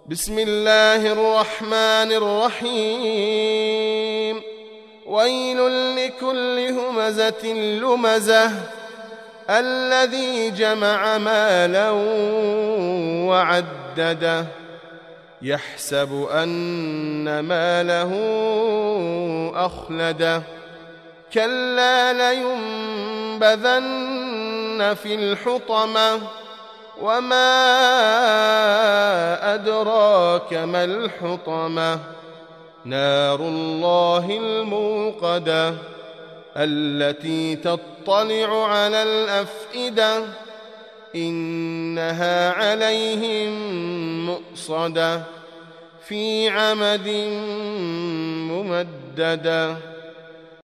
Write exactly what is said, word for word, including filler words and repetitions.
بسم الله الرحمن الرحيم ويل لكل همزة لمزة الذي جمع مالا وعدده يحسب أن ماله أخلده كلا لينبذن في الحطمة وما أدراك ما الحطمة نار الله الموقدة التي تطلع على الأفئدة إنها عليهم مؤصدة في عمد ممددة.